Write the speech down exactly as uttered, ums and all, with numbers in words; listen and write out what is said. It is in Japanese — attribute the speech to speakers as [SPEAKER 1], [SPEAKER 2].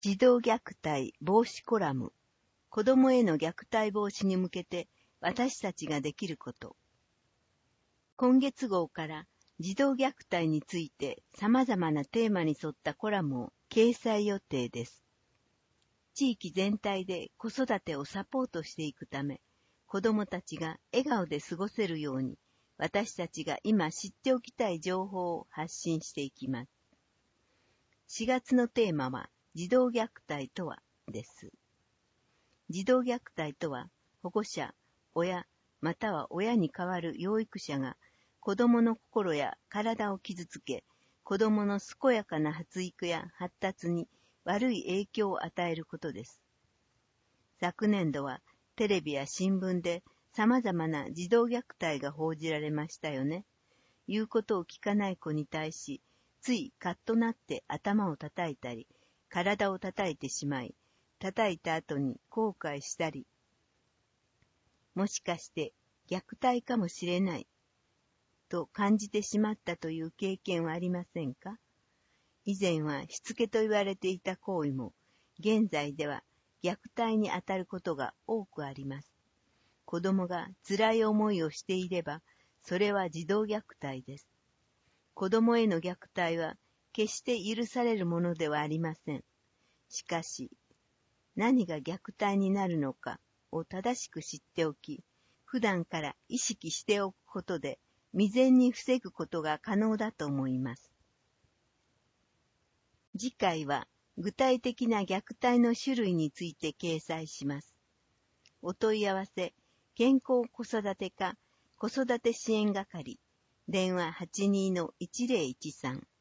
[SPEAKER 1] 児童虐待防止コラム、子供への虐待防止に向けて私たちができること。今月号から児童虐待について様々なテーマに沿ったコラムを掲載予定です。地域全体で子育てをサポートしていくため、子供たちが笑顔で過ごせるように、私たちが今知っておきたい情報を発信していきます。しがつのテーマは、児童虐待とはです。児童虐待とは、保護者、親、または親に代わる養育者が子供の心や体を傷つけ、子供の健やかな発育や発達に悪い影響を与えることです。昨年度はテレビや新聞で様々な児童虐待が報じられましたよね。言うことを聞かない子に対し、ついカッとなって頭を叩いたり、体を叩いてしまい、叩いた後に後悔したり、もしかして虐待かもしれないと感じてしまったという経験はありませんか？以前はしつけと言われていた行為も、現在では虐待にあたることが多くあります。子供が辛い思いをしていれば、それは児童虐待です。子供への虐待は決して許されるものではありません。しかし、何が虐待になるのかを正しく知っておき、普段から意識しておくことで、未然に防ぐことが可能だと思います。次回は、具体的な虐待の種類について掲載します。お問い合わせ、健康子育て課子育て支援係、電話 はちにーのいちぜろいちさん